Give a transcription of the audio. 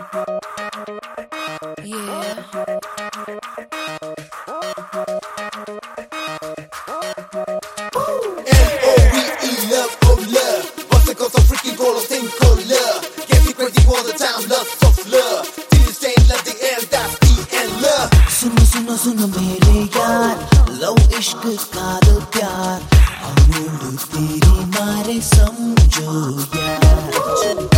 Yeah. L-O-V-E, love, oh love. What's the cause of freaking roll of thing called love? Gets me crazy all the time, lots of love. Till you stay in love, the L, that's E-N, love. सुनो सुनो सुनो मेरे यार, लो इश्क कादल प्यार, अमूल तेरी मारे समझो यार.